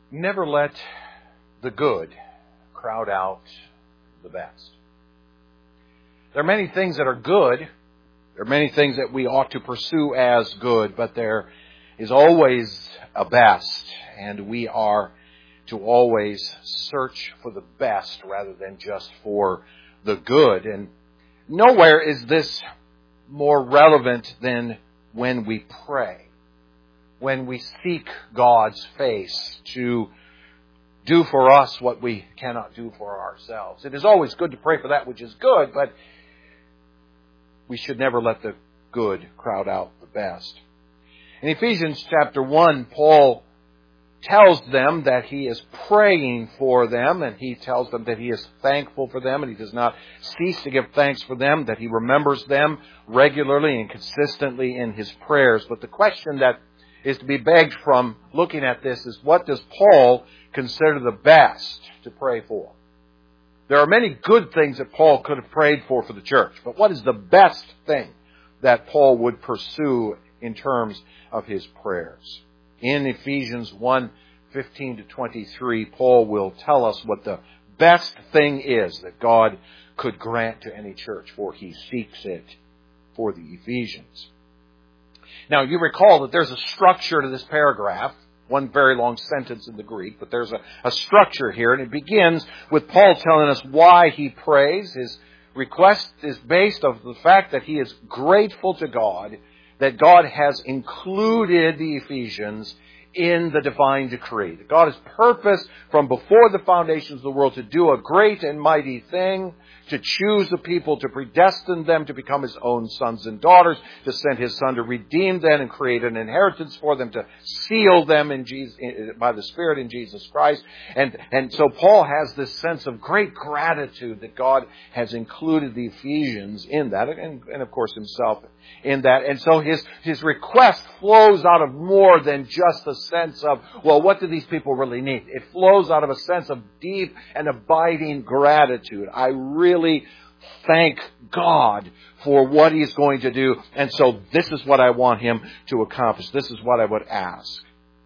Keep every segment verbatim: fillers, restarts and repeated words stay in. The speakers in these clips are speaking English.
Never let the good crowd out the best. There are many things that are good. There are many things that we ought to pursue as good, but there is always a best, and we are to always search for the best rather than just for the good. And nowhere is this more relevant than when we pray, when we seek God's face to do for us what we cannot do for ourselves. It is always good to pray for that which is good, but we should never let the good crowd out the best. In Ephesians chapter one, Paul tells them that he is praying for them, and he tells them that he is thankful for them, and he does not cease to give thanks for them, that he remembers them regularly and consistently in his prayers. But the question that is to be begged from looking at this is, what does Paul consider the best to pray for? There are many good things that Paul could have prayed for for the church, but what is the best thing that Paul would pursue in terms of his prayers? In Ephesians one, fifteen to twenty-three, Paul will tell us what the best thing is that God could grant to any church, for he seeks it for the Ephesians. Now, you recall that there's a structure to this paragraph, one very long sentence in the Greek, but there's a, a structure here, and it begins with Paul telling us why he prays. His request is based on the fact that he is grateful to God that God has included the Ephesians in the divine decree. That God has purposed from before the foundations of the world to do a great and mighty thing, to choose the people, to predestine them to become His own sons and daughters, to send His Son to redeem them and create an inheritance for them, to seal them in Jesus, by the Spirit in Jesus Christ. And, and so Paul has this sense of great gratitude that God has included the Ephesians in that, and, and of course himself in that. And so his, his request flows out of more than just a sense of, well, what do these people really need? It flows out of a sense of deep and abiding gratitude. I really thank God for what He's going to do. And so this is what I want Him to accomplish. This is what I would ask.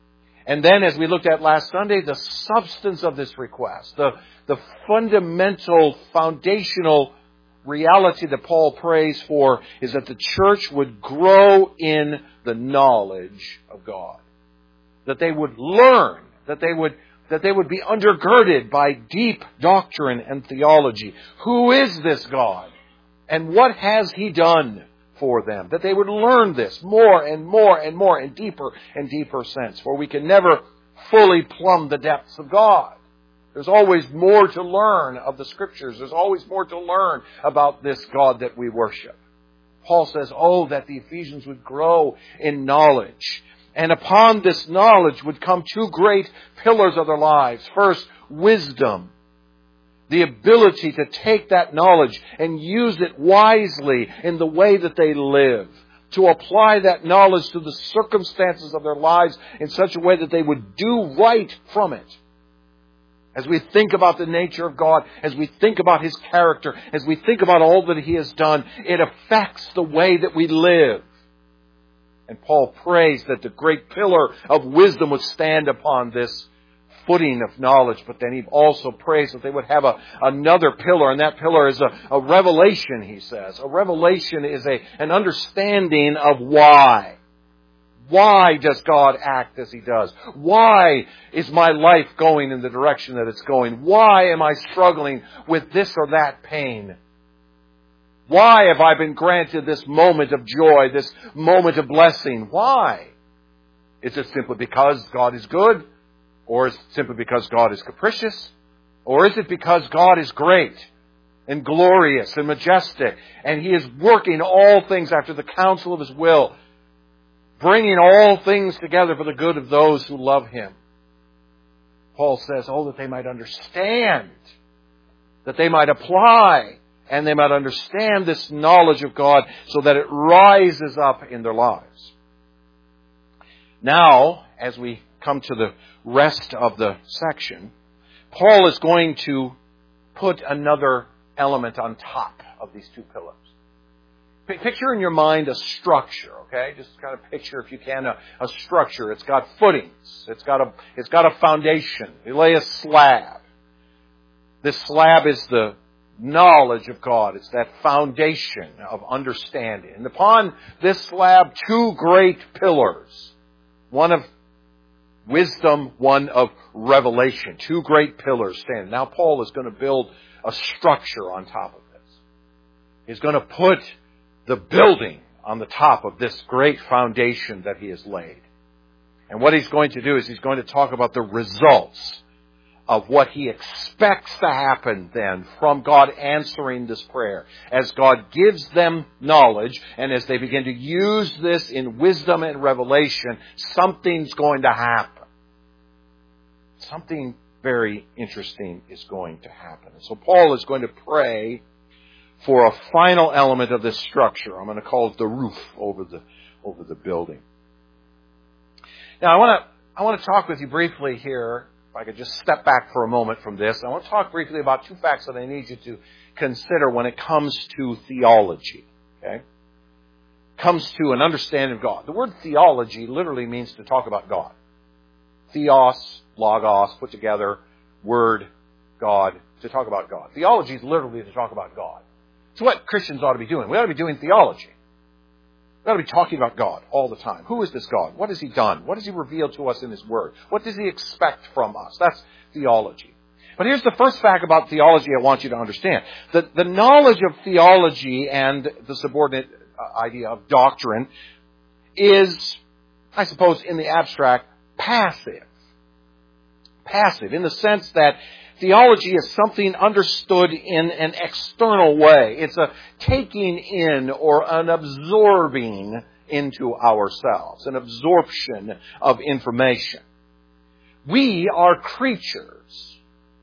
And then, as we looked at last Sunday, the substance of this request, the, the fundamental, foundational reality that Paul prays for is that the church would grow in the knowledge of God. That they would learn, that they would that they would be undergirded by deep doctrine and theology. Who is this God? And what has He done for them? That they would learn this more and more and more in deeper and deeper sense. For we can never fully plumb the depths of God. There's always more to learn of the Scriptures. There's always more to learn about this God that we worship. Paul says, oh, that the Ephesians would grow in knowledge. And upon this knowledge would come two great pillars of their lives. First, wisdom. The ability to take that knowledge and use it wisely in the way that they live. To apply that knowledge to the circumstances of their lives in such a way that they would do right from it. As we think about the nature of God, as we think about His character, as we think about all that He has done, it affects the way that we live. And Paul prays that the great pillar of wisdom would stand upon this footing of knowledge. But then he also prays that they would have a, another pillar, and that pillar is a, a revelation, he says. A revelation is a, an understanding of why. Why does God act as He does? Why is my life going in the direction that it's going? Why am I struggling with this or that pain? Why have I been granted this moment of joy, this moment of blessing? Why? Is it simply because God is good? Or is it simply because God is capricious? Or is it because God is great and glorious and majestic, and He is working all things after the counsel of His will, bringing all things together for the good of those who love Him? Paul says, oh, that they might understand, that they might apply, and they might understand this knowledge of God so that it rises up in their lives. Now, as we come to the rest of the section, Paul is going to put another element on top of these two pillars. Picture in your mind a structure, okay? Just kind of picture, if you can, a, a structure. It's got footings. It's got a, it's got a foundation. You lay a slab. This slab is the knowledge of God. It's that foundation of understanding. And upon this slab, two great pillars. One of wisdom, one of revelation. Two great pillars stand. Now Paul is going to build a structure on top of this. He's going to put the building on the top of this great foundation that he has laid. And what he's going to do is he's going to talk about the results of what he expects to happen then from God answering this prayer. As God gives them knowledge and as they begin to use this in wisdom and revelation, something's going to happen. Something very interesting is going to happen. So Paul is going to pray for a final element of this structure. I'm going to call it the roof over the over the building. Now I want to I want to talk with you briefly here. If I could just step back for a moment from this, I want to talk briefly about two facts that I need you to consider when it comes to theology. Okay, comes to an understanding of God. The word theology literally means to talk about God. Theos, logos, put together, word, God, to talk about God. Theology is literally to talk about God. It's what Christians ought to be doing. We ought to be doing theology. We ought to be talking about God all the time. Who is this God? What has He done? What has He revealed to us in His Word? What does He expect from us? That's theology. But here's the first fact about theology I want you to understand. The, the knowledge of theology and the subordinate idea of doctrine is, I suppose, in the abstract, passive. Passive in the sense that theology is something understood in an external way. It's a taking in or an absorbing into ourselves, an absorption of information. We are creatures,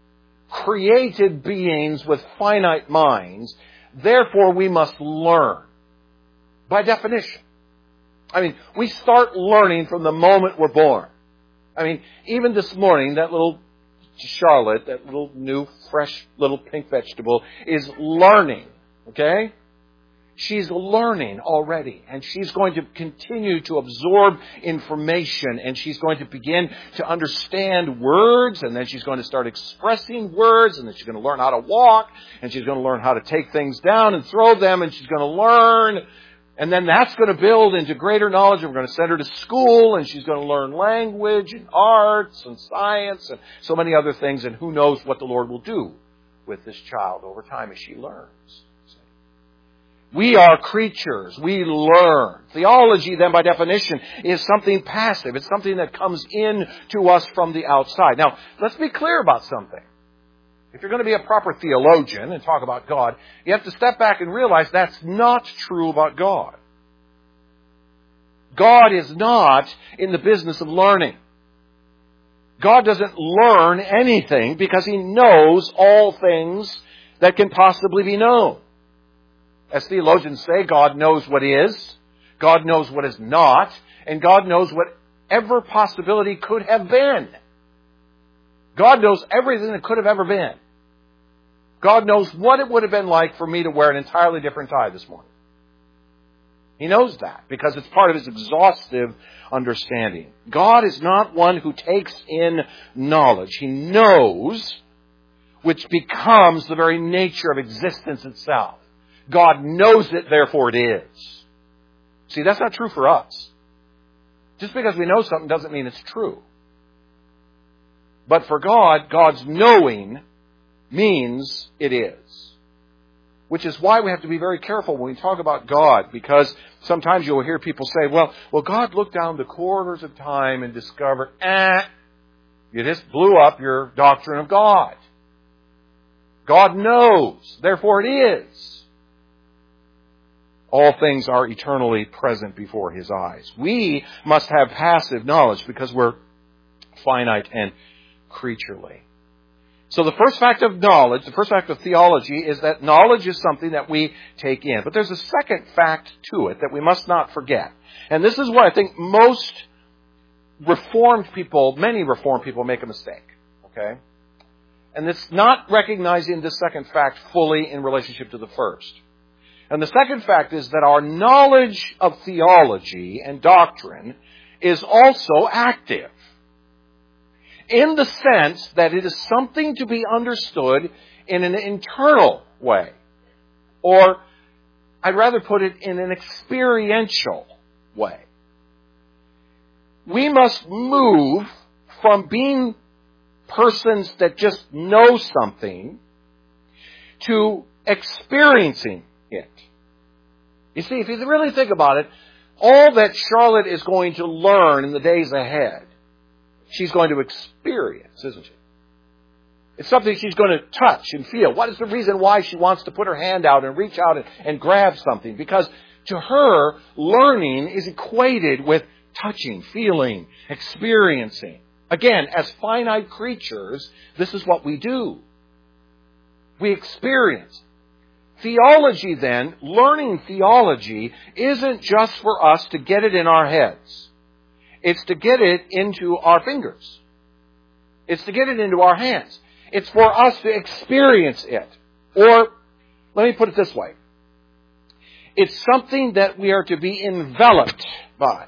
created beings with finite minds. Therefore, we must learn. By definition. I mean, we start learning from the moment we're born. I mean, even this morning, that little Charlotte, that little new, fresh, little pink vegetable, is learning, okay? She's learning already, and she's going to continue to absorb information, and she's going to begin to understand words, and then she's going to start expressing words, and then she's going to learn how to walk, and she's going to learn how to take things down and throw them, and she's going to learn. And then that's going to build into greater knowledge. And we're going to send her to school, and she's going to learn language and arts and science and so many other things. And who knows what the Lord will do with this child over time as she learns. We are creatures. We learn. Theology, then, by definition, is something passive. It's something that comes in to us from the outside. Now, let's be clear about something. If you're going to be a proper theologian and talk about God, you have to step back and realize that's not true about God. God is not in the business of learning. God doesn't learn anything because He knows all things that can possibly be known. As theologians say, God knows what is, God knows what is not, and God knows whatever possibility could have been. God knows everything that could have ever been. God knows what it would have been like for me to wear an entirely different tie this morning. He knows that because it's part of His exhaustive understanding. God is not one who takes in knowledge. He knows, which becomes the very nature of existence itself. God knows it, therefore it is. See, that's not true for us. Just because we know something doesn't mean it's true. But for God, God's knowing means it is. Which is why we have to be very careful when we talk about God, because sometimes you'll hear people say, well, well, God looked down the corridors of time and discovered, eh, you just blew up your doctrine of God. God knows, therefore it is. All things are eternally present before His eyes. We must have passive knowledge because we're finite and creaturely. So the first fact of knowledge, the first fact of theology is that knowledge is something that we take in. But there's a second fact to it that we must not forget. And this is where I think most Reformed people, many Reformed people make a mistake. Okay? And it's not recognizing this second fact fully in relationship to the first. And the second fact is that our knowledge of theology and doctrine is also active, in the sense that it is something to be understood in an internal way. Or, I'd rather put it in an experiential way. We must move from being persons that just know something to experiencing it. You see, if you really think about it, all that Charlotte is going to learn in the days ahead, she's going to experience, isn't she? It's something she's going to touch and feel. What is the reason why she wants to put her hand out and reach out and, and grab something? Because to her, learning is equated with touching, feeling, experiencing. Again, as finite creatures, this is what we do. We experience. Theology, then, learning theology, isn't just for us to get it in our heads. It's to get it into our fingers. It's to get it into our hands. It's for us to experience it. Or, let me put it this way. It's something that we are to be enveloped by.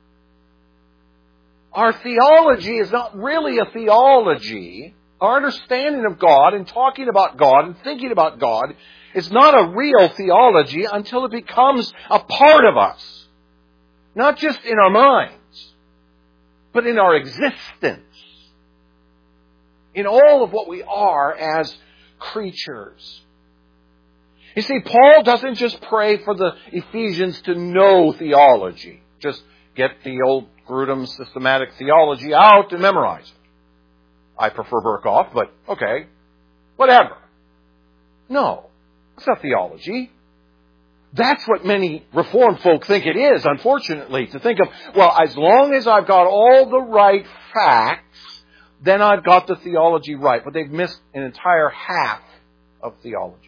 Our theology is not really a theology. Our understanding of God and talking about God and thinking about God is not a real theology until it becomes a part of us. Not just in our minds, but in our existence. In all of what we are as creatures. You see, Paul doesn't just pray for the Ephesians to know theology. Just get the old Grudem systematic theology out and memorize it. I prefer Berkhoff, but okay, whatever. No, it's not theology. That's what many Reformed folk think it is, unfortunately, to think of, well, as long as I've got all the right facts, then I've got the theology right. But they've missed an entire half of theology.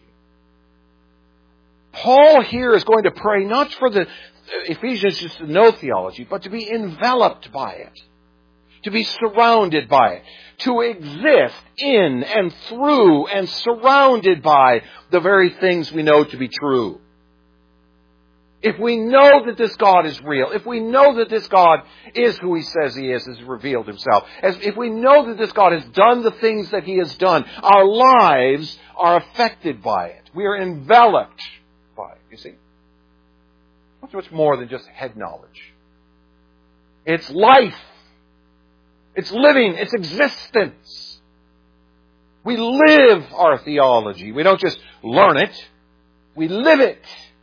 Paul here is going to pray not for the Ephesians just to know theology, but to be enveloped by it. To be surrounded by it. To exist in and through and surrounded by the very things we know to be true. If we know that this God is real, if we know that this God is who He says He is, has revealed Himself, as if we know that this God has done the things that He has done, our lives are affected by it. We are enveloped by it, you see. It's much more than just head knowledge. It's life. It's living. It's existence. We live our theology. We don't just learn it. We live it.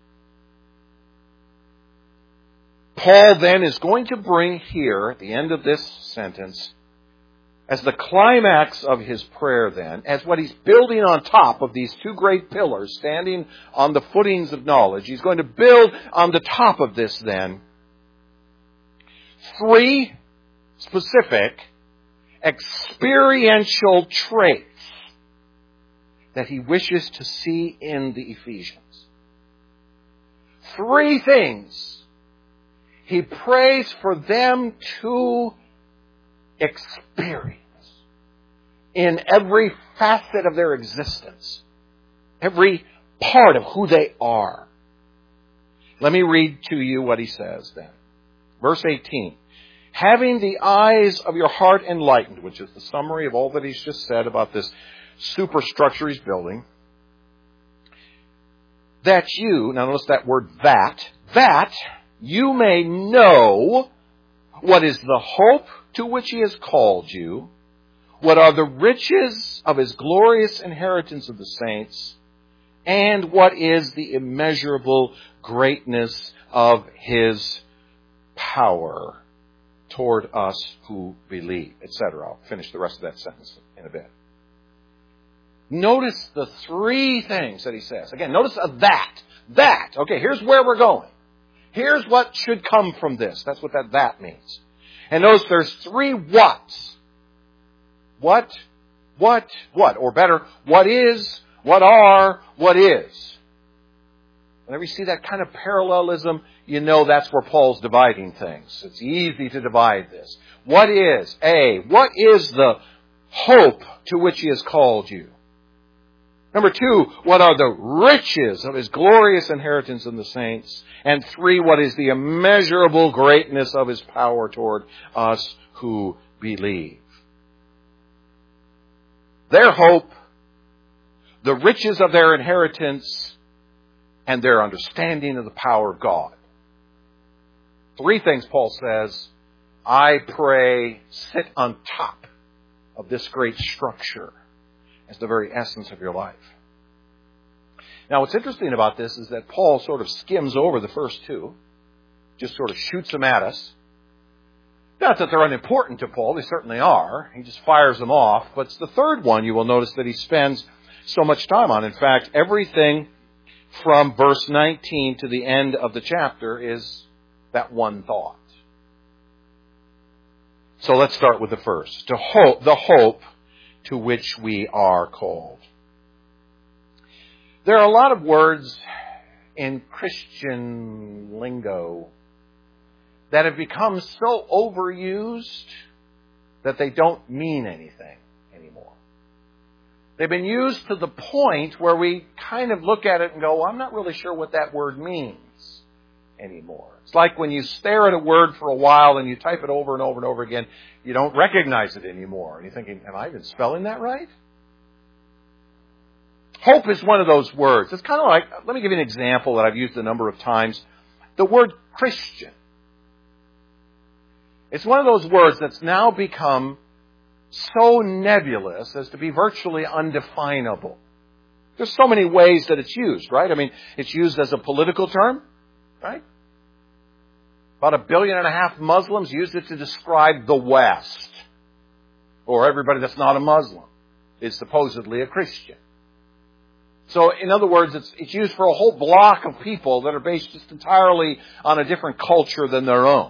Paul then is going to bring here, at the end of this sentence, as the climax of his prayer then, as what he's building on top of these two great pillars, standing on the footings of knowledge, he's going to build on the top of this then, three specific experiential traits that he wishes to see in the Ephesians. Three things he prays for them to experience in every facet of their existence, every part of who they are. Let me read to you what he says then. Verse eighteen. Having the eyes of your heart enlightened, which is the summary of all that he's just said about this superstructure he's building, that you, now notice that word that, that you may know what is the hope to which He has called you, what are the riches of His glorious inheritance of the saints, and what is the immeasurable greatness of His power toward us who believe, et cetera. I'll finish the rest of that sentence in a bit. Notice the three things that he says. Again, notice a that. That. Okay, here's where we're going. Here's what should come from this. That's what that that means. And notice there's three whats. What, what, what. Or better, what is, what are, what is. Whenever you see that kind of parallelism, you know that's where Paul's dividing things. It's easy to divide this. What is, A, what is the hope to which He has called you? Number two, what are the riches of His glorious inheritance in the saints? And three, what is the immeasurable greatness of His power toward us who believe? Their hope, the riches of their inheritance, and their understanding of the power of God. Three things Paul says, I pray, sit on top of this great structure as the very essence of your life. Now, what's interesting about this is that Paul sort of skims over the first two, just sort of shoots them at us. Not that they're unimportant to Paul, they certainly are. He just fires them off. But it's the third one you will notice that he spends so much time on. In fact, everything from verse nineteen to the end of the chapter is that one thought. So let's start with the first. To hope, the hope to which we are called. There are a lot of words in Christian lingo that have become so overused that they don't mean anything anymore. They've been used to the point where we kind of look at it and go, well, I'm not really sure what that word means anymore. It's like when you stare at a word for a while and you type it over and over and over again, you don't recognize it anymore. And you're thinking, am I even spelling that right? Hope is one of those words. It's kind of like, let me give you an example that I've used a number of times. The word Christian. It's one of those words that's now become so nebulous as to be virtually undefinable. There's so many ways that it's used, right? I mean, it's used as a political term, right? About a billion and a half Muslims use it to describe the West. Or everybody that's not a Muslim is supposedly a Christian. So, in other words, it's, it's used for a whole block of people that are based just entirely on a different culture than their own.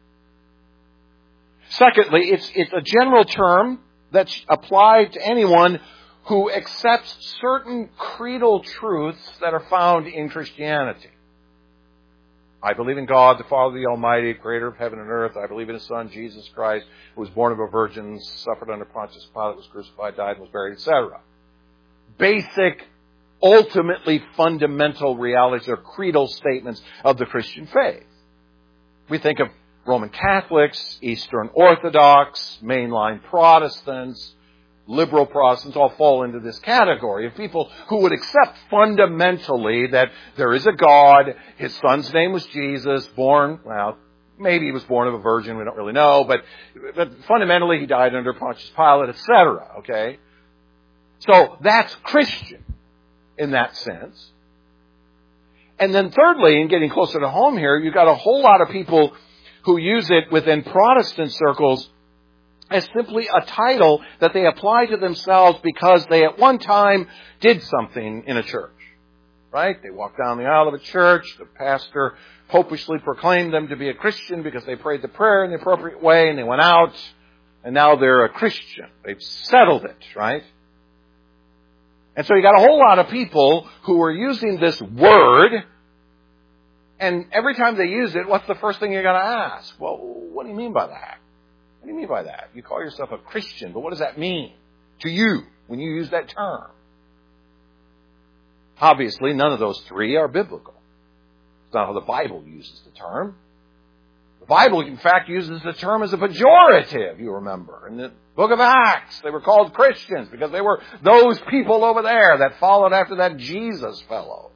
Secondly, it's, it's a general term that's applied to anyone who accepts certain creedal truths that are found in Christianity. I believe in God, the Father, the Almighty, creator of heaven and earth. I believe in His Son, Jesus Christ, who was born of a virgin, suffered under Pontius Pilate, was crucified, died, and was buried, et cetera. Basic, ultimately fundamental realities or creedal statements of the Christian faith. We think of Roman Catholics, Eastern Orthodox, mainline Protestants, liberal Protestants all fall into this category of people who would accept fundamentally that there is a God, His Son's name was Jesus, born, well, maybe He was born of a virgin, we don't really know, but, but fundamentally He died under Pontius Pilate, et cetera, okay? So that's Christian in that sense. And then thirdly, and getting closer to home here, you've got a whole lot of people who use it within Protestant circles as simply a title that they apply to themselves because they at one time did something in a church. Right? They walked down the aisle of a church, the pastor popishly proclaimed them to be a Christian because they prayed the prayer in the appropriate way, and they went out, and now they're a Christian. They've settled it, right? And so you got a whole lot of people who are using this word, and every time they use it, what's the first thing you're going to ask? Well, what do you mean by that? What do you mean by that? You call yourself a Christian, but what does that mean to you when you use that term? Obviously, none of those three are biblical. It's not how the Bible uses the term. The Bible, in fact, uses the term as a pejorative, you remember. In the book of Acts, they were called Christians because they were those people over there that followed after that Jesus fellow.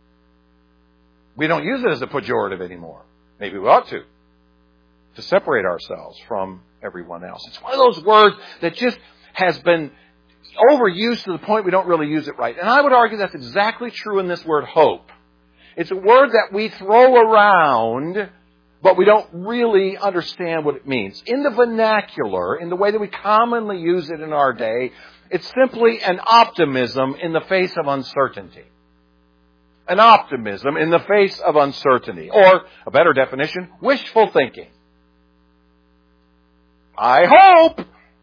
We don't use it as a pejorative anymore. Maybe we ought to. To separate ourselves from everyone else. It's one of those words that just has been overused to the point we don't really use it right. And I would argue that's exactly true in this word hope. It's a word that we throw around, but we don't really understand what it means. In the vernacular, in the way that we commonly use it in our day, it's simply an optimism in the face of uncertainty. An optimism in the face of uncertainty. Or, a better definition, wishful thinking. I hope.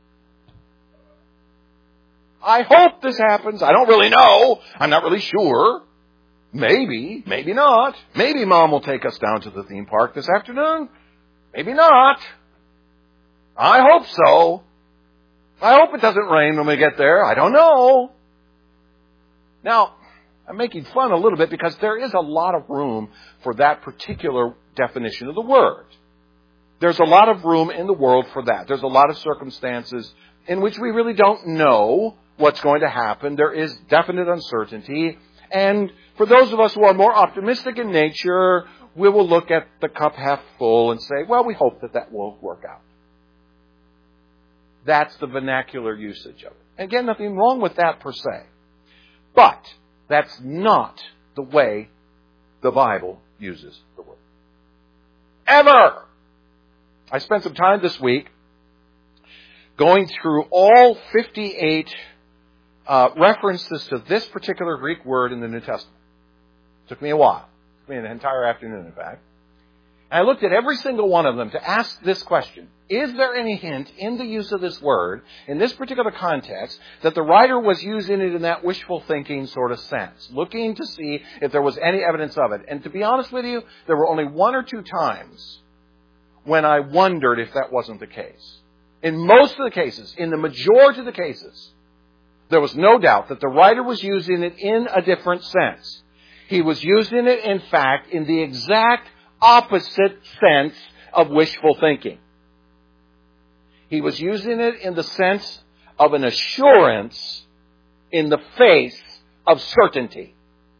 I hope this happens. I don't really know. I'm not really sure. Maybe, maybe not. Maybe Mom will take us down to the theme park this afternoon. Maybe not. I hope so. I hope it doesn't rain when we get there. I don't know. Now, I'm making fun a little bit because there is a lot of room for that particular definition of the word. There's a lot of room in the world for that. There's a lot of circumstances in which we really don't know what's going to happen. There is definite uncertainty. And for those of us who are more optimistic in nature, we will look at the cup half full and say, well, we hope that that will work out. That's the vernacular usage of it. And again, nothing wrong with that per se. But that's not the way the Bible uses the word. Ever! I spent some time this week going through all fifty-eight uh, references to this particular Greek word in the New Testament. It took me a while. It took me an entire afternoon, in fact. And I looked at every single one of them to ask this question. Is there any hint in the use of this word, in this particular context, that the writer was using it in that wishful thinking sort of sense, looking to see if there was any evidence of it? And to be honest with you, there were only one or two times when I wondered if that wasn't the case. In most of the cases, in the majority of the cases, there was no doubt that the writer was using it in a different sense. He was using it, in fact, in the exact opposite sense of wishful thinking. He was using it in the sense of an assurance in the face of certainty.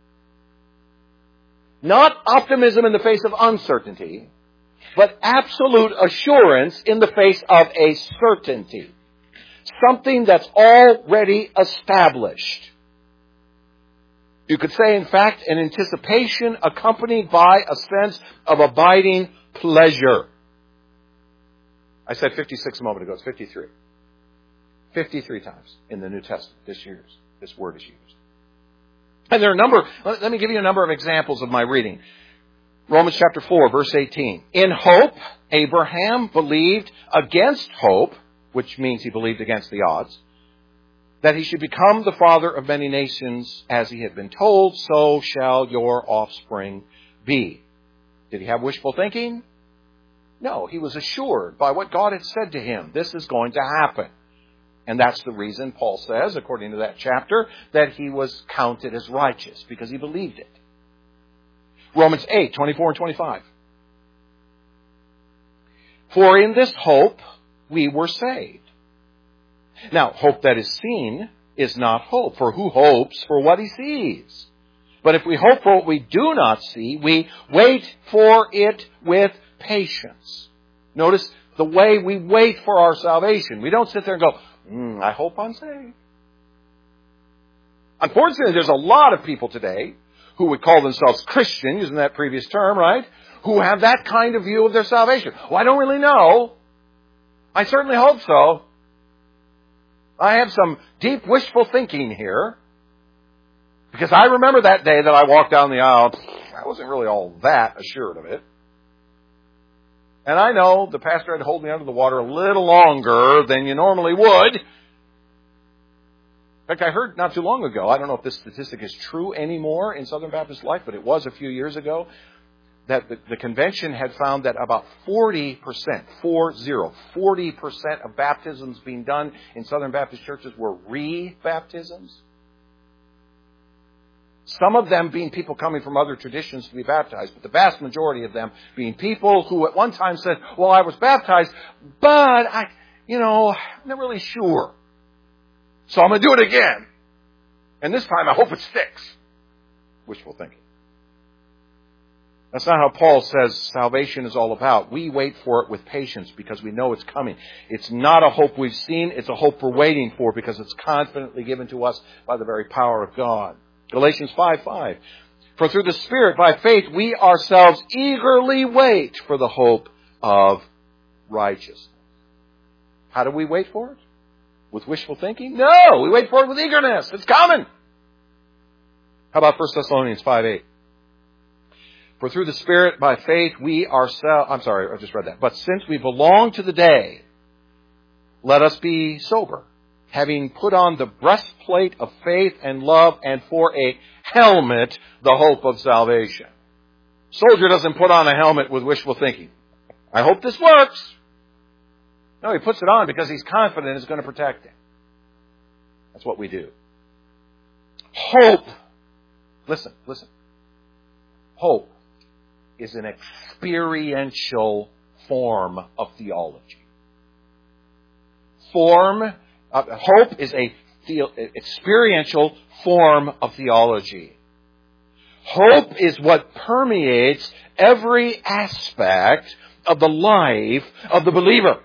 Not optimism in the face of uncertainty, but absolute assurance in the face of a certainty. Something that's already established. You could say, in fact, an anticipation accompanied by a sense of abiding pleasure. I said fifty-six a moment ago. It's fifty-three. fifty-three times in the New Testament this year, this word is used. And there are a number, let me give you a number of examples of my reading. Romans chapter four, verse eighteen. In hope, Abraham believed against hope, which means he believed against the odds, that he should become the father of many nations, as he had been told, so shall your offspring be. Did he have wishful thinking? No, he was assured by what God had said to him. This is going to happen. And that's the reason Paul says, according to that chapter, that he was counted as righteous, because he believed it. Romans eight, twenty-four and twenty-five. For in this hope we were saved. Now, hope that is seen is not hope, for who hopes for what he sees? But if we hope for what we do not see, we wait for it with patience. Notice the way we wait for our salvation. We don't sit there and go, mm, I hope I'm saved. Unfortunately, there's a lot of people today who would call themselves Christian, using that previous term, right? Who have that kind of view of their salvation. Well, I don't really know. I certainly hope so. I have some deep wishful thinking here. Because I remember that day that I walked down the aisle. I wasn't really all that assured of it. And I know the pastor had to hold me under the water a little longer than you normally would. In fact, I heard not too long ago, I don't know if this statistic is true anymore in Southern Baptist life, but it was a few years ago, that the, the convention had found that about forty percent, four zero, forty percent of baptisms being done in Southern Baptist churches were re-baptisms. Some of them being people coming from other traditions to be baptized, but the vast majority of them being people who at one time said, well, I was baptized, but I, you know, I'm not really sure. So I'm going to do it again. And this time I hope it sticks. Wishful thinking. That's not how Paul says salvation is all about. We wait for it with patience because we know it's coming. It's not a hope we've seen. It's a hope we're waiting for because it's confidently given to us by the very power of God. Galatians five five. For through the Spirit, by faith, we ourselves eagerly wait for the hope of righteousness. How do we wait for it? With wishful thinking? No, we wait for it with eagerness. It's coming. How about First Thessalonians five eight? For through the Spirit, by faith, we ourselves... I'm sorry, I just read that. But since we belong to the day, let us be sober, having put on the breastplate of faith and love, and for a helmet, the hope of salvation. Soldier doesn't put on a helmet with wishful thinking. I hope this works. No, he puts it on because he's confident it's going to protect him. That's what we do. Hope, listen, listen. Hope is an experiential form of theology. Form, uh, hope is a the, experiential form of theology. Hope is what permeates every aspect of the life of the believer.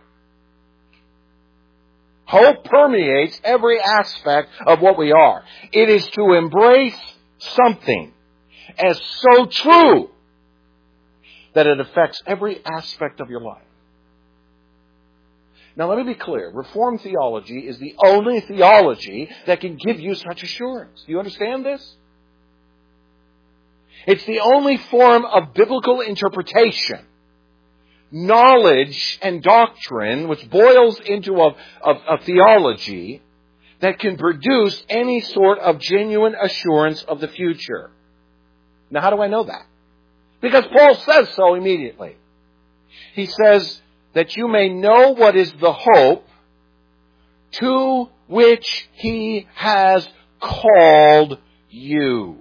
Hope permeates every aspect of what we are. It is to embrace something as so true that it affects every aspect of your life. Now let me be clear. Reformed theology is the only theology that can give you such assurance. Do you understand this? It's the only form of biblical interpretation, knowledge, and doctrine which boils into a, a, a theology that can produce any sort of genuine assurance of the future. Now, how do I know that? Because Paul says so immediately. He says that you may know what is the hope to which He has called you.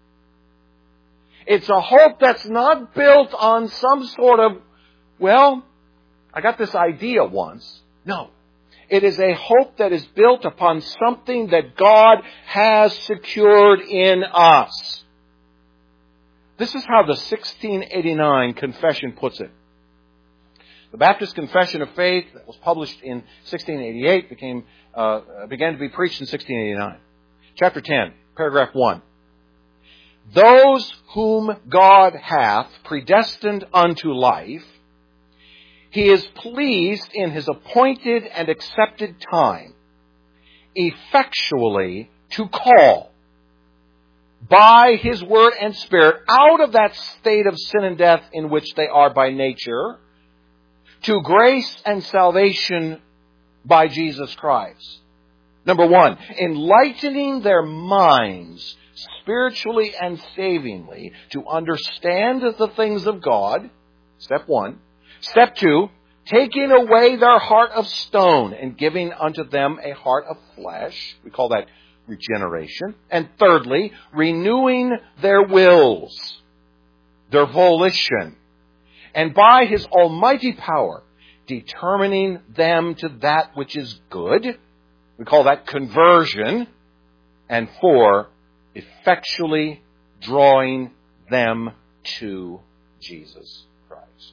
It's a hope that's not built on some sort of, well, I got this idea once. No. It is a hope that is built upon something that God has secured in us. This is how the sixteen eighty-nine Confession puts it. The Baptist Confession of Faith that was published in sixteen eighty-eight became uh, began to be preached in sixteen eighty-nine. Chapter ten, paragraph one. Those whom God hath predestined unto life, He is pleased in His appointed and accepted time effectually to call by His word and Spirit out of that state of sin and death in which they are by nature to grace and salvation by Jesus Christ. Number one, enlightening their minds spiritually and savingly to understand the things of God. Step one. Step two, taking away their heart of stone and giving unto them a heart of flesh. We call that regeneration. And thirdly, renewing their wills, their volition, and by His almighty power, determining them to that which is good. We call that conversion. And four, effectually drawing them to Jesus Christ.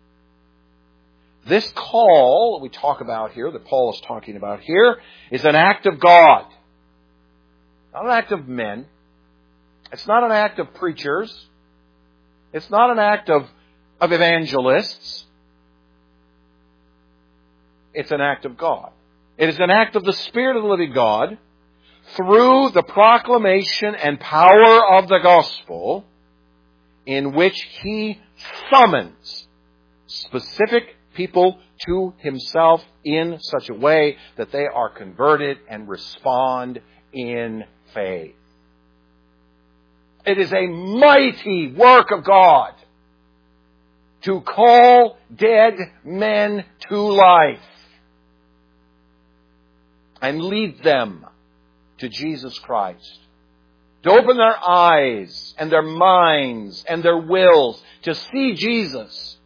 This call that we talk about here, that Paul is talking about here, is an act of God. Not an act of men. It's not an act of preachers. It's not an act of, of evangelists. It's an act of God. It is an act of the Spirit of the living God through the proclamation and power of the gospel in which He summons specific people to Himself in such a way that they are converted and respond in faith. It is a mighty work of God to call dead men to life and lead them to Jesus Christ. To open their eyes and their minds and their wills to see Jesus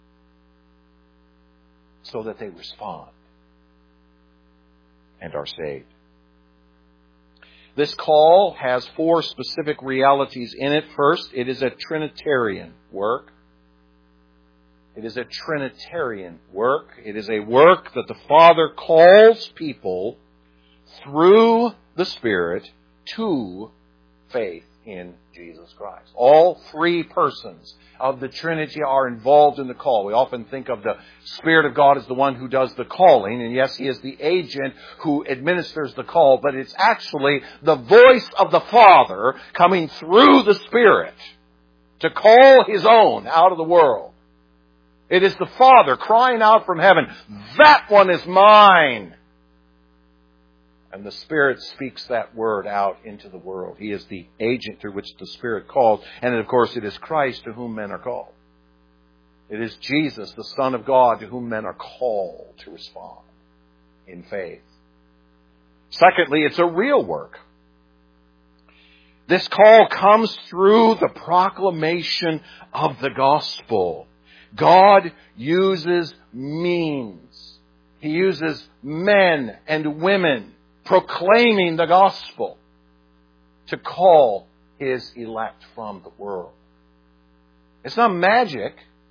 so that they respond and are saved. This call has four specific realities in it. First, it is a Trinitarian work. It is a Trinitarian work. It is a work that the Father calls people through the Spirit to faith in Jesus Christ. All three persons of the Trinity are involved in the call. We often think of the Spirit of God as the one who does the calling, and yes, He is the agent who administers the call, but it's actually the voice of the Father coming through the Spirit to call His own out of the world. It is the Father crying out from heaven, "That one is mine." And the Spirit speaks that word out into the world. He is the agent through which the Spirit calls. And of course, it is Christ to whom men are called. It is Jesus, the Son of God, to whom men are called to respond in faith. Secondly, it's a real work. This call comes through the proclamation of the gospel. God uses means. He uses men and women proclaiming the gospel to call His elect from the world. It's not magic.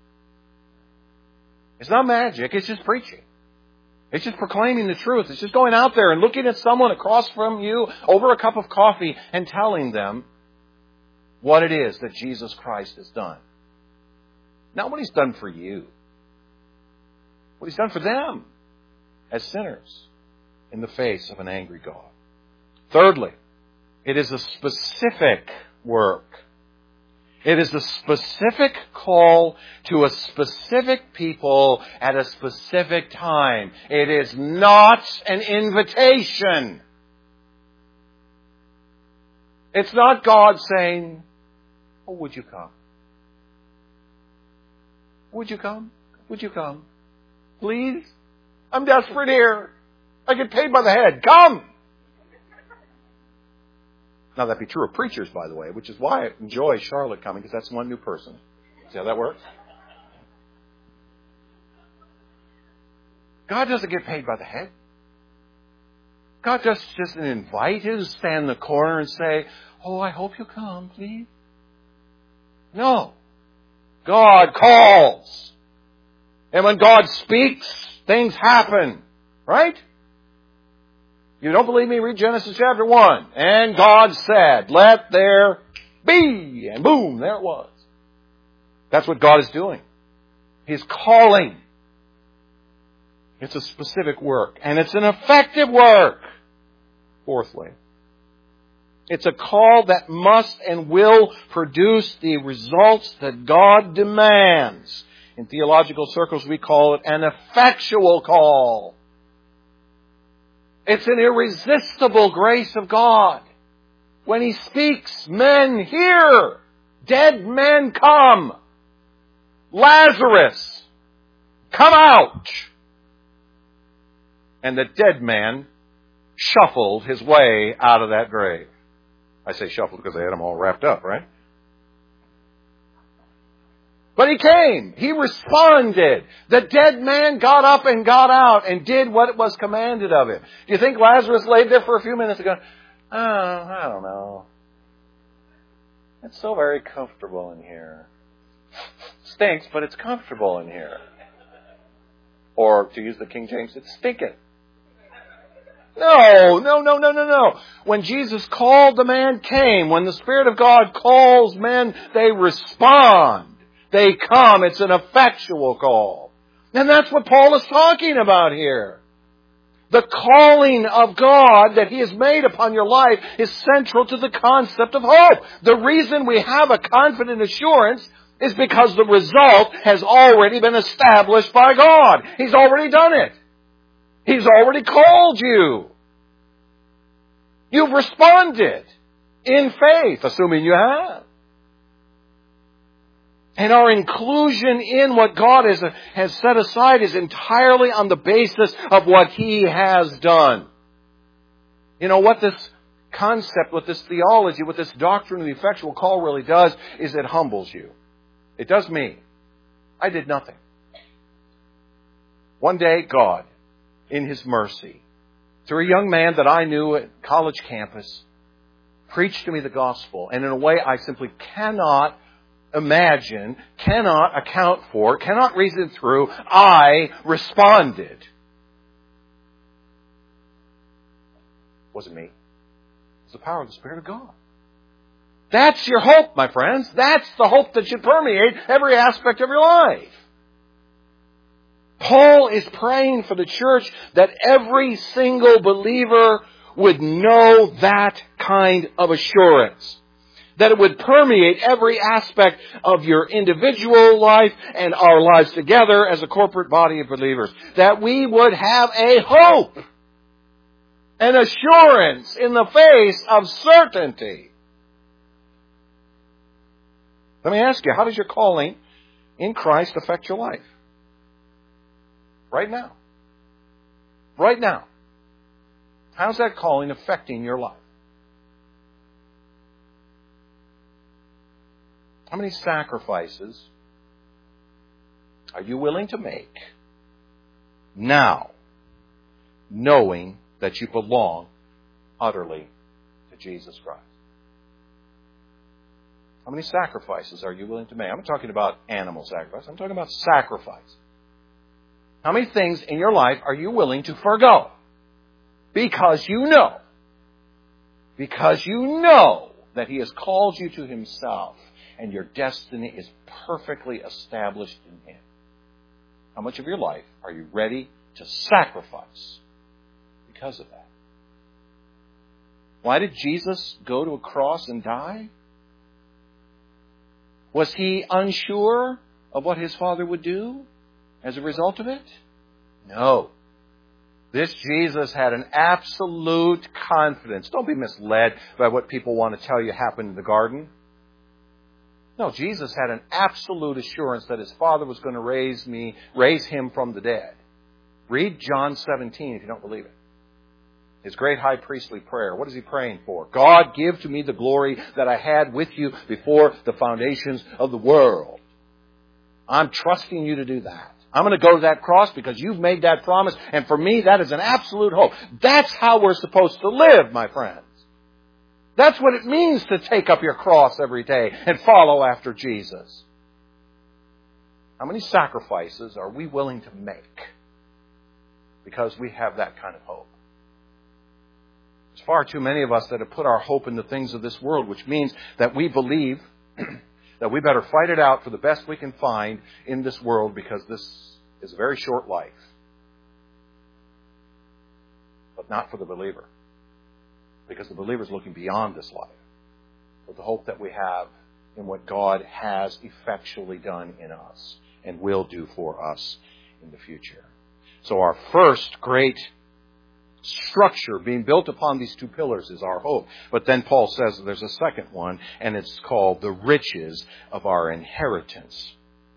It's not magic. It's just preaching. It's just proclaiming the truth. It's just going out there and looking at someone across from you over a cup of coffee and telling them what it is that Jesus Christ has done. Not what He's done for you. What He's done for them as sinners in the face of an angry God. Thirdly, it is a specific work. It is a specific call to a specific people at a specific time. It is not an invitation. It's not God saying, "Oh, would you come? Would you come? Would you come? Please? I'm desperate here. I get paid by the head. Come!" Now, that'd be true of preachers, by the way, which is why I enjoy Charlotte coming, because that's one new person. See how that works? God doesn't get paid by the head. God just doesn't invite you to stand in the corner and say, "Oh, I hope you come, please." No. God calls. And when God speaks, things happen. Right? You don't believe me? Read Genesis chapter one. And God said, "Let there be." And boom, there it was. That's what God is doing. He's calling. It's a specific work. And it's an effective work. Fourthly, it's a call that must and will produce the results that God demands. In theological circles, we call it an effectual call. It's an irresistible grace of God. When He speaks, men hear. Dead men come. Lazarus, come out. And the dead man shuffled his way out of that grave. I say shuffled because they had him all wrapped up, right? But he came. He responded. The dead man got up and got out and did what was commanded of him. Do you think Lazarus laid there for a few minutes and go, "Oh, I don't know. It's so very comfortable in here. Stinks, but it's comfortable in here." Or, to use the King James, it's stinking. No, no, no, no, no, no. When Jesus called, the man came. When the Spirit of God calls men, they respond. They come. It's an effectual call. And that's what Paul is talking about here. The calling of God that He has made upon your life is central to the concept of hope. The reason we have a confident assurance is because the result has already been established by God. He's already done it. He's already called you. You've responded in faith, assuming you have. And our inclusion in what God has, has set aside is entirely on the basis of what He has done. You know, what this concept, what this theology, what this doctrine of the effectual call really does is it humbles you. It does me. I did nothing. One day, God, in His mercy, through a young man that I knew at college campus, preached to me the gospel. And in a way I simply cannot imagine, cannot account for, cannot reason through, I responded. It wasn't me. It was the power of the Spirit of God. That's your hope, my friends. That's the hope that should permeate every aspect of your life. Paul is praying for the church that every single believer would know that kind of assurance. That it would permeate every aspect of your individual life and our lives together as a corporate body of believers. That we would have a hope, an assurance in the face of certainty. Let me ask you, how does your calling in Christ affect your life? Right now. Right now. How's that calling affecting your life? How many sacrifices are you willing to make now, knowing that you belong utterly to Jesus Christ? How many sacrifices are you willing to make? I'm not talking about animal sacrifice. I'm talking about sacrifice. How many things in your life are you willing to forego? Because you know. Because you know that He has called you to Himself and your destiny is perfectly established in Him. How much of your life are you ready to sacrifice because of that? Why did Jesus go to a cross and die? Was He unsure of what His Father would do as a result of it? No. This Jesus had an absolute confidence. Don't be misled by what people want to tell you happened in the garden. No, Jesus had an absolute assurance that His Father was going to raise me, raise Him from the dead. Read John seventeen if you don't believe it. His great high priestly prayer. What is He praying for? God, give to me the glory that I had with you before the foundations of the world. I'm trusting you to do that. I'm going to go to that cross because you've made that promise. And for me, that is an absolute hope. That's how we're supposed to live, my friends. That's what it means to take up your cross every day and follow after Jesus. How many sacrifices are we willing to make because we have that kind of hope? There's far too many of us that have put our hope in the things of this world, which means that we believe that we better fight it out for the best we can find in this world because this is a very short life. But not for the believer. Because the believer is looking beyond this life. With the hope that we have in what God has effectually done in us and will do for us in the future. So our first great structure being built upon these two pillars is our hope. But then Paul says there's a second one, and it's called the riches of our inheritance.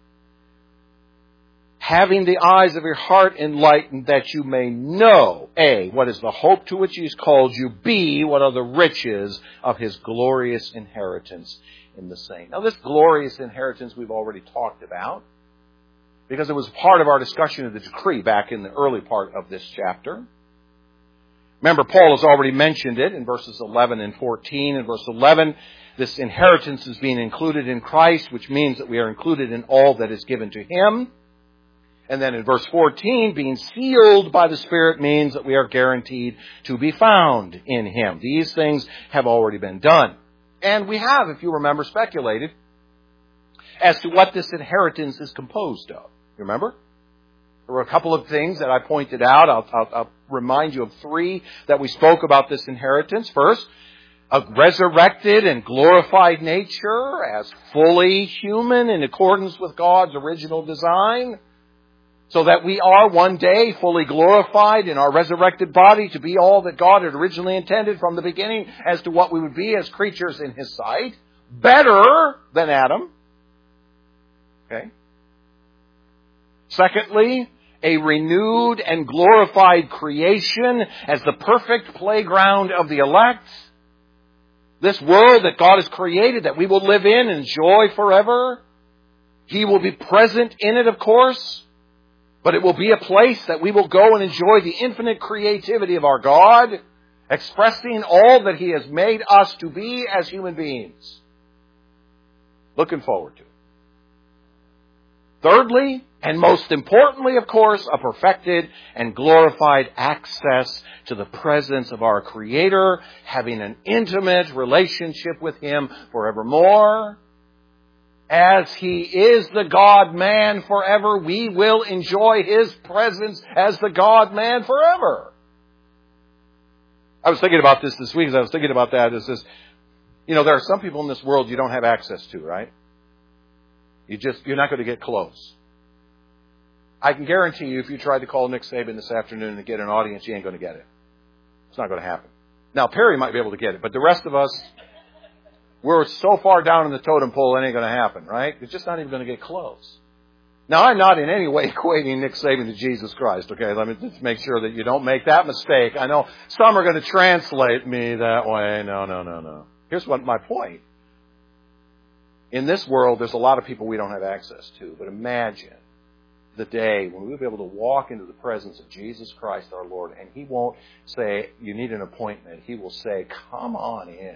Having the eyes of your heart enlightened that you may know, A, what is the hope to which He's called you, B, what are the riches of His glorious inheritance in the saints. Now this glorious inheritance we've already talked about because it was part of our discussion of the decree back in the early part of this chapter. Remember, Paul has already mentioned it in verses eleven and fourteen. In verse eleven, this inheritance is being included in Christ, which means that we are included in all that is given to Him. And then in verse fourteen, being sealed by the Spirit means that we are guaranteed to be found in Him. These things have already been done. And we have, if you remember, speculated as to what this inheritance is composed of. You remember? There were a couple of things that I pointed out. I'll, I'll, I'll remind you of three that we spoke about this inheritance. First, a resurrected and glorified nature as fully human in accordance with God's original design, so that we are one day fully glorified in our resurrected body to be all that God had originally intended from the beginning as to what we would be as creatures in His sight. Better than Adam. Okay. Secondly, a renewed and glorified creation as the perfect playground of the elect. This world that God has created that we will live in and enjoy forever. He will be present in it, of course. But it will be a place that we will go and enjoy the infinite creativity of our God, expressing all that He has made us to be as human beings. Looking forward to it. Thirdly, and most importantly, of course, a perfected and glorified access to the presence of our Creator, having an intimate relationship with Him forevermore. As He is the God-man forever, we will enjoy His presence as the God-man forever. I was thinking about this this week as I was thinking about that. Is this, you know, there are some people in this world you don't have access to, right? You just, you're not going to get close. I can guarantee you if you tried to call Nick Saban this afternoon and get an audience, you ain't going to get it. It's not going to happen. Now, Perry might be able to get it, but the rest of us, we're so far down in the totem pole, it ain't going to happen, right? It's just not even going to get close. Now, I'm not in any way equating Nick Saban to Jesus Christ, okay? Let me just make sure that you don't make that mistake. I know some are going to translate me that way. No, no, no, no. Here's what my point. In this world, there's a lot of people we don't have access to. But imagine the day when we'll be able to walk into the presence of Jesus Christ our Lord, and He won't say, you need an appointment. He will say, come on in.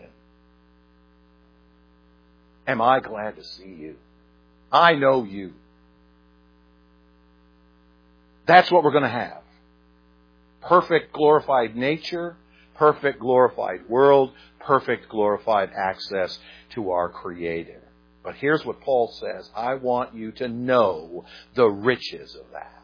Am I glad to see you? I know you. That's what we're going to have. Perfect glorified nature, perfect glorified world, perfect glorified access to our Creator. But here's what Paul says. I want you to know the riches of that.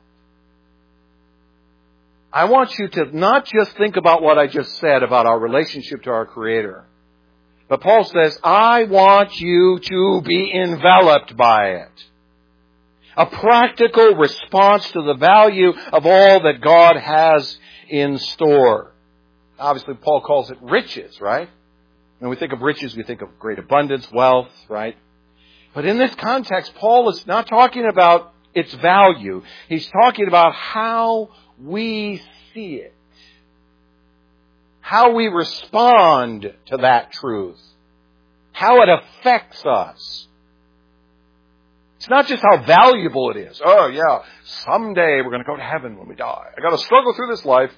I want you to not just think about what I just said about our relationship to our Creator. But Paul says, I want you to be enveloped by it. A practical response to the value of all that God has in store. Obviously, Paul calls it riches, right? When we think of riches, we think of great abundance, wealth, right? But in this context, Paul is not talking about its value. He's talking about how we see it. How we respond to that truth. How it affects us. It's not just how valuable it is. Oh, yeah, someday we're going to go to heaven when we die. I got to struggle through this life.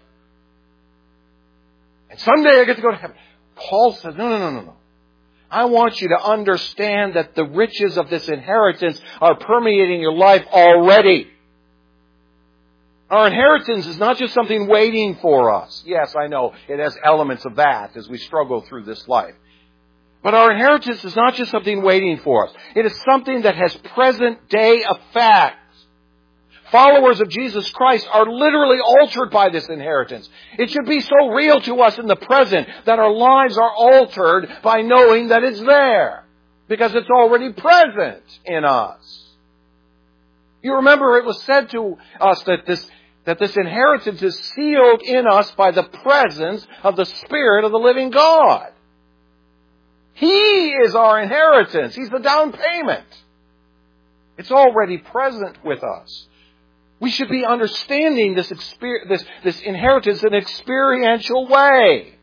And someday I get to go to heaven. Paul says, no, no, no, no, no. I want you to understand that the riches of this inheritance are permeating your life already. Our inheritance is not just something waiting for us. Yes, I know it has elements of that as we struggle through this life. But our inheritance is not just something waiting for us. It is something that has present day effects. Followers of Jesus Christ are literally altered by this inheritance. It should be so real to us in the present that our lives are altered by knowing that it's there. Because it's already present in us. You remember it was said to us that this, that this inheritance is sealed in us by the presence of the Spirit of the living God. He is our inheritance. He's the down payment. It's already present with us. We should be understanding this, exper- this, this inheritance in an experiential way.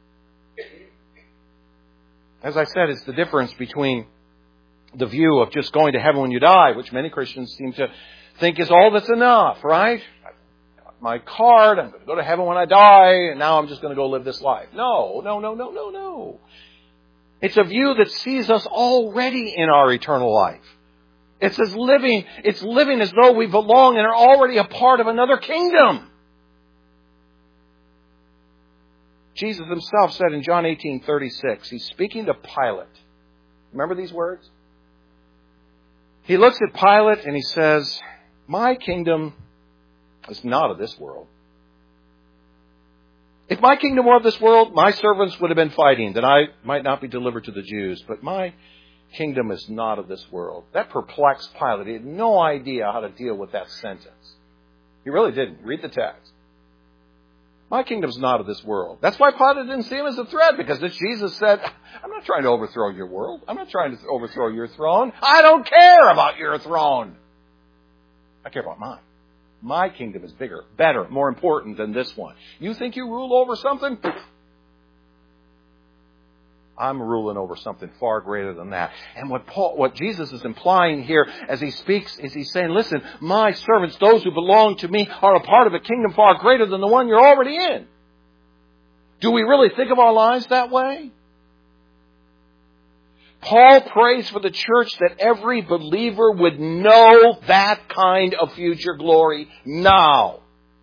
As I said, it's the difference between the view of just going to heaven when you die, which many Christians seem to think is all that's enough, right? I got my card, I'm going to go to heaven when I die, and now I'm just going to go live this life. No, no, no, no, no, no. It's a view that sees us already in our eternal life. It's as living, it's living as though we belong and are already a part of another kingdom. Jesus himself said in John eighteen thirty-six, he's speaking to Pilate. Remember these words? He looks at Pilate and he says, my kingdom is not of this world. If my kingdom were of this world, my servants would have been fighting that I might not be delivered to the Jews. But my kingdom is not of this world. That perplexed Pilate. He had no idea how to deal with that sentence. He really didn't. Read the text. My kingdom's not of this world. That's why Pilate didn't see him as a threat, because this Jesus said, I'm not trying to overthrow your world. I'm not trying to overthrow your throne. I don't care about your throne. I care about mine. My kingdom is bigger, better, more important than this one. You think you rule over something? I'm ruling over something far greater than that. And what Paul, what Jesus is implying here as he speaks is he's saying, listen, my servants, those who belong to me, are a part of a kingdom far greater than the one you're already in. Do we really think of our lives that way? Paul prays for the church that every believer would know that kind of future glory now.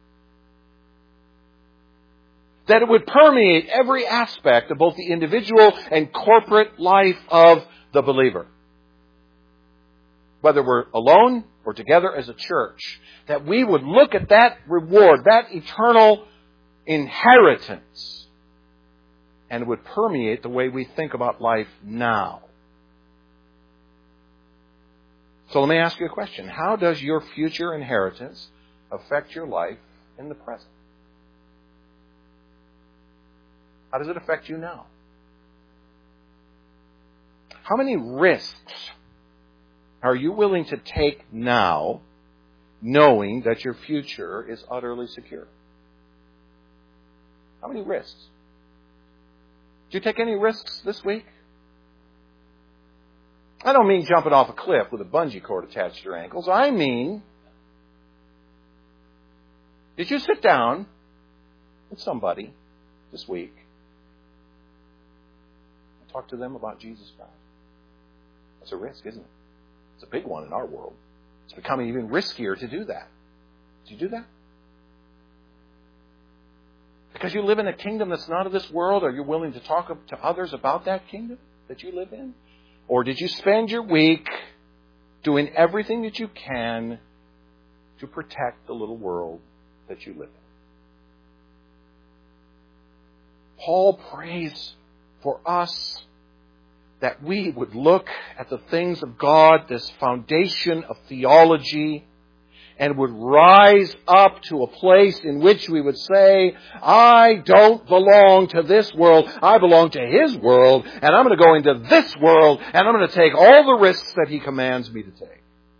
That it would permeate every aspect of both the individual and corporate life of the believer. Whether we're alone or together as a church, that we would look at that reward, that eternal inheritance, and it would permeate the way we think about life now. So let me ask you a question. How does your future inheritance affect your life in the present? How does it affect you now? How many risks are you willing to take now, knowing that your future is utterly secure? How many risks? Did you take any risks this week? I don't mean jumping off a cliff with a bungee cord attached to your ankles. I mean, did you sit down with somebody this week and talk to them about Jesus Christ? That's a risk, isn't it? It's a big one in our world. It's becoming even riskier to do that. Did you do that? Because you live in a kingdom that's not of this world, are you willing to talk to others about that kingdom that you live in? Or did you spend your week doing everything that you can to protect the little world that you live in? Paul prays for us that we would look at the things of God, this foundation of theology, and would rise up to a place in which we would say, I don't belong to this world. I belong to His world, and I'm going to go into this world, and I'm going to take all the risks that He commands me to take.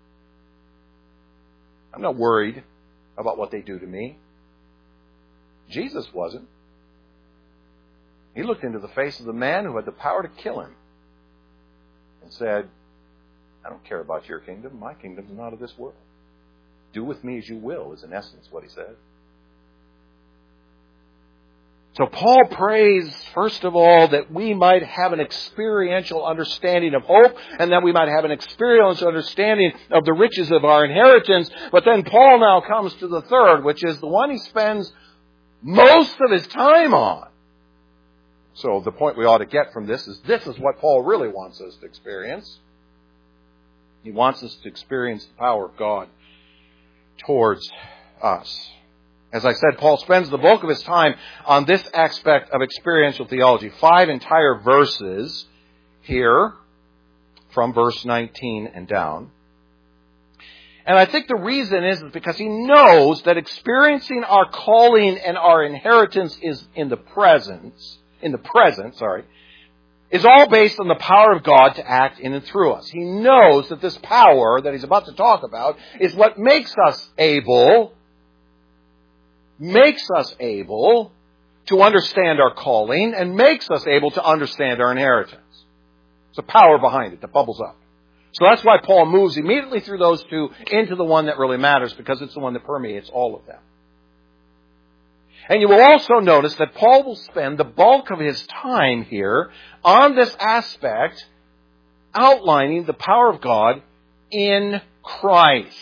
I'm not worried about what they do to me. Jesus wasn't. He looked into the face of the man who had the power to kill him and said, I don't care about your kingdom. My kingdom is not of this world. Do with me as you will, is in essence what he said. So Paul prays, first of all, that we might have an experiential understanding of hope, and that we might have an experiential understanding of the riches of our inheritance. But then Paul now comes to the third, which is the one he spends most of his time on. So the point we ought to get from this is this is what Paul really wants us to experience. He wants us to experience the power of God towards us. As I said, Paul spends the bulk of his time on this aspect of experiential theology. Five entire verses here from verse nineteen and down. And I think the reason is because he knows that experiencing our calling and our inheritance is in the presence, in the present, sorry, is all based on the power of God to act in and through us. He knows that this power that he's about to talk about is what makes us able, makes us able to understand our calling and makes us able to understand our inheritance. It's a power behind it that bubbles up. So that's why Paul moves immediately through those two into the one that really matters, because it's the one that permeates all of them. And you will also notice that Paul will spend the bulk of his time here on this aspect, outlining the power of God in Christ.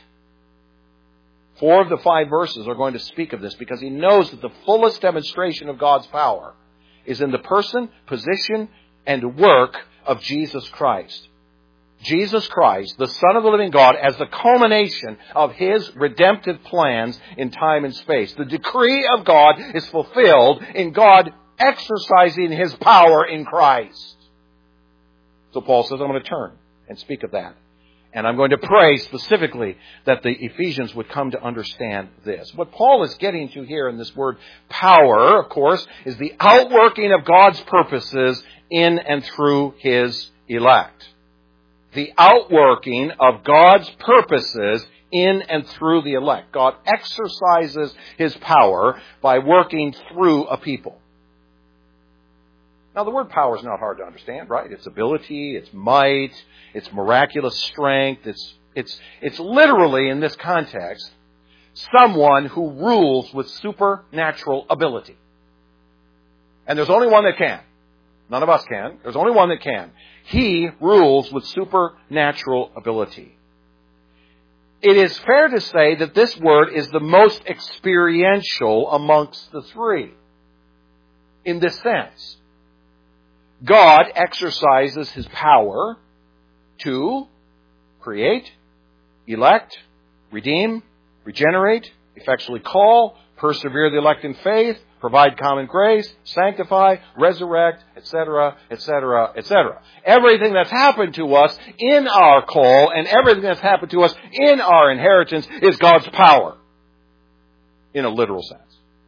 Four of the five verses are going to speak of this, because he knows that the fullest demonstration of God's power is in the person, position, and work of Jesus Christ. Jesus Christ, the Son of the living God, as the culmination of His redemptive plans in time and space. The decree of God is fulfilled in God exercising His power in Christ. So Paul says, I'm going to turn and speak of that. And I'm going to pray specifically that the Ephesians would come to understand this. What Paul is getting to here in this word power, of course, is the outworking of God's purposes in and through His elect. The outworking of God's purposes in and through the elect. God exercises His power by working through a people. Now, the word power is not hard to understand, right? It's ability, it's might, it's miraculous strength. It's, it's, it's literally, in this context, someone who rules with supernatural ability. And there's only one that can. None of us can. There's only one that can. He rules with supernatural ability. It is fair to say that this word is the most experiential amongst the three. In this sense, God exercises His power to create, elect, redeem, regenerate, effectually call, persevere the elect in faith, provide common grace, sanctify, resurrect, et cetera, et cetera, et cetera. Everything that's happened to us in our call and everything that's happened to us in our inheritance is God's power, in a literal sense.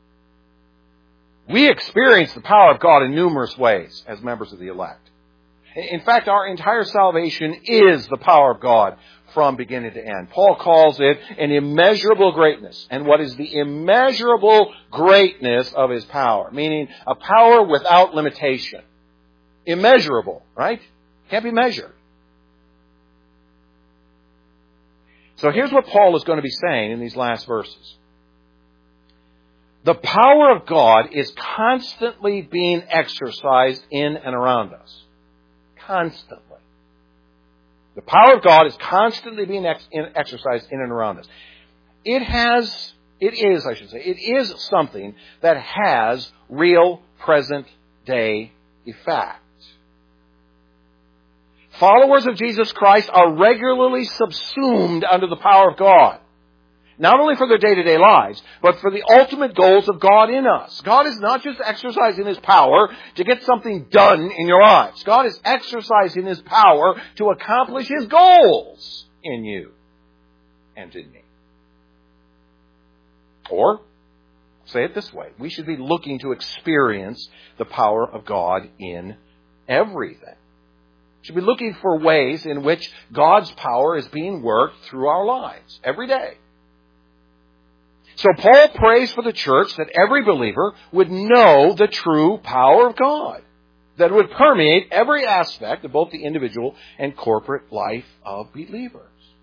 We experience the power of God in numerous ways as members of the elect. In fact, our entire salvation is the power of God from beginning to end. Paul calls it an immeasurable greatness. And what is the immeasurable greatness of His power? Meaning a power without limitation. Immeasurable, right? Can't be measured. So here's what Paul is going to be saying in these last verses. The power of God is constantly being exercised in and around us. Constantly. The power of God is constantly being ex- in, exercised in and around us. It has, it is, I should say, it is something that has real present day effect. Followers of Jesus Christ are regularly subsumed under the power of God. Not only for their day-to-day lives, but for the ultimate goals of God in us. God is not just exercising His power to get something done in your lives. God is exercising His power to accomplish His goals in you and in me. Or, say it this way, we should be looking to experience the power of God in everything. We should be looking for ways in which God's power is being worked through our lives every day. So Paul prays for the church that every believer would know the true power of God, that would permeate every aspect of both the individual and corporate life of believers.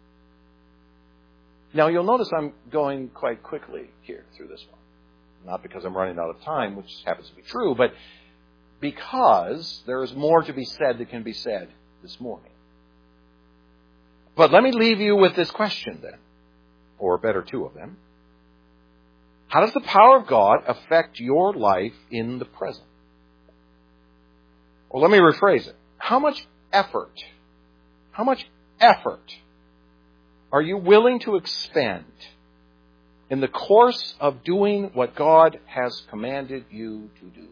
Now you'll notice I'm going quite quickly here through this one. Not because I'm running out of time, which happens to be true, but because there is more to be said that can be said this morning. But let me leave you with this question then, or better, two of them. How does the power of God affect your life in the present? Or let me rephrase it. How much effort, how much effort are you willing to expend in the course of doing what God has commanded you to do?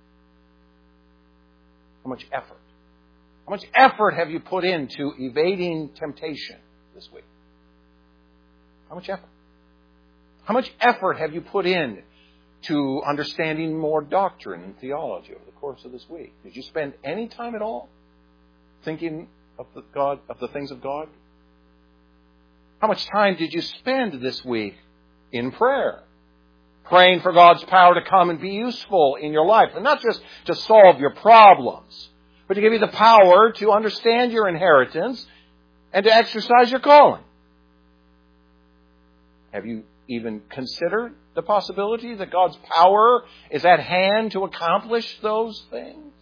How much effort? How much effort have you put into evading temptation this week? How much effort? How much effort have you put in to understanding more doctrine and theology over the course of this week? Did you spend any time at all thinking of the God of the things of God? How much time did you spend this week in prayer? Praying for God's power to come and be useful in your life. And not just to solve your problems, but to give you the power to understand your inheritance and to exercise your calling. Have you even considered the possibility that God's power is at hand to accomplish those things?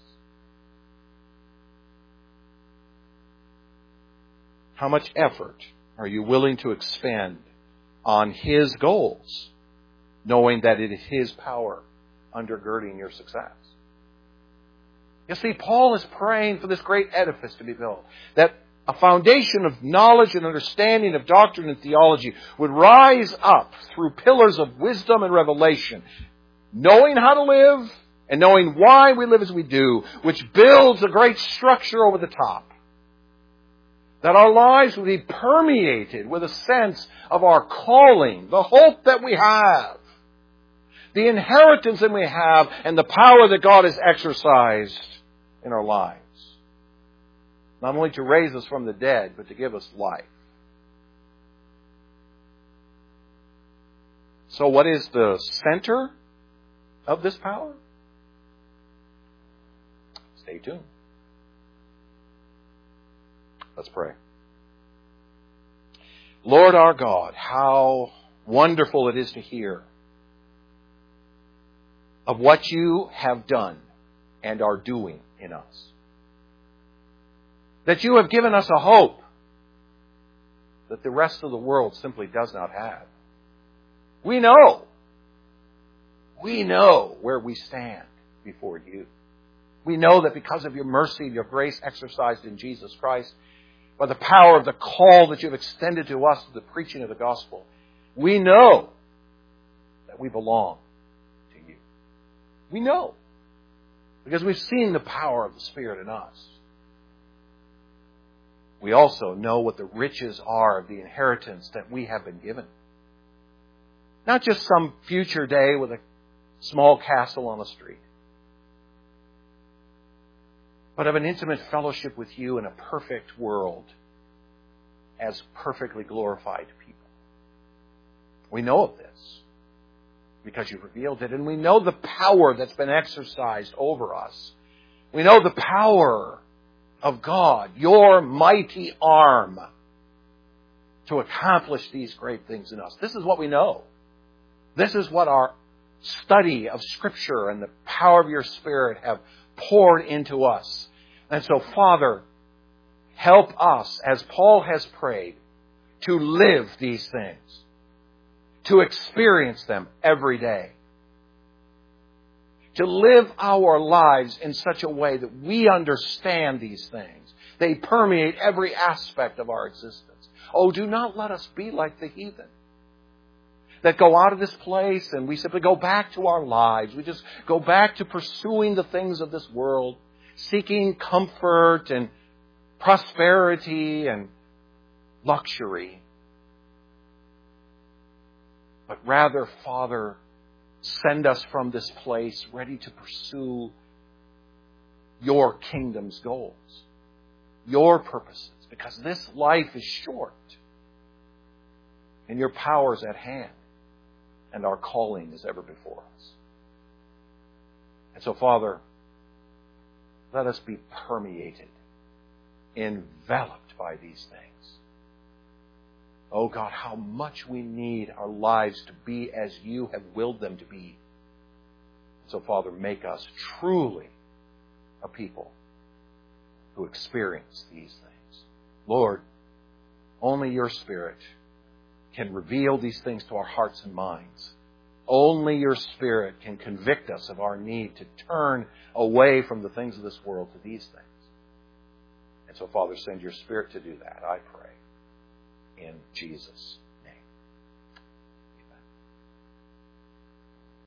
How much effort are you willing to expend on His goals, knowing that it is His power undergirding your success? You see, Paul is praying for this great edifice to be built, that a foundation of knowledge and understanding of doctrine and theology would rise up through pillars of wisdom and revelation, knowing how to live and knowing why we live as we do, which builds a great structure over the top. That our lives would be permeated with a sense of our calling, the hope that we have, the inheritance that we have, and the power that God has exercised in our lives. Not only to raise us from the dead, but to give us life. So what is the center of this power? Stay tuned. Let's pray. Lord our God, how wonderful it is to hear of what you have done and are doing in us. That you have given us a hope that the rest of the world simply does not have. We know. We know where we stand before you. We know that because of your mercy and your grace exercised in Jesus Christ, by the power of the call that you have extended to us to the preaching of the gospel, we know that we belong to you. We know. Because we've seen the power of the Spirit in us. We also know what the riches are of the inheritance that we have been given. Not just some future day with a small castle on the street, but of an intimate fellowship with you in a perfect world as perfectly glorified people. We know of this because you've revealed it, and we know the power that's been exercised over us. We know the power of God, your mighty arm, to accomplish these great things in us. This is what we know. This is what our study of Scripture and the power of your Spirit have poured into us. And so, Father, help us, as Paul has prayed, to live these things, to experience them every day, to live our lives in such a way that we understand these things. They permeate every aspect of our existence. Oh, do not let us be like the heathen that go out of this place and we simply go back to our lives. We just go back to pursuing the things of this world, seeking comfort and prosperity and luxury. But rather, Father, send us from this place ready to pursue your kingdom's goals, your purposes, because this life is short and your power is at hand and our calling is ever before us. And so, Father, let us be permeated, enveloped by these things. Oh God, how much we need our lives to be as you have willed them to be. So, Father, make us truly a people who experience these things. Lord, only your Spirit can reveal these things to our hearts and minds. Only your Spirit can convict us of our need to turn away from the things of this world to these things. And so, Father, send your Spirit to do that, I pray, in Jesus'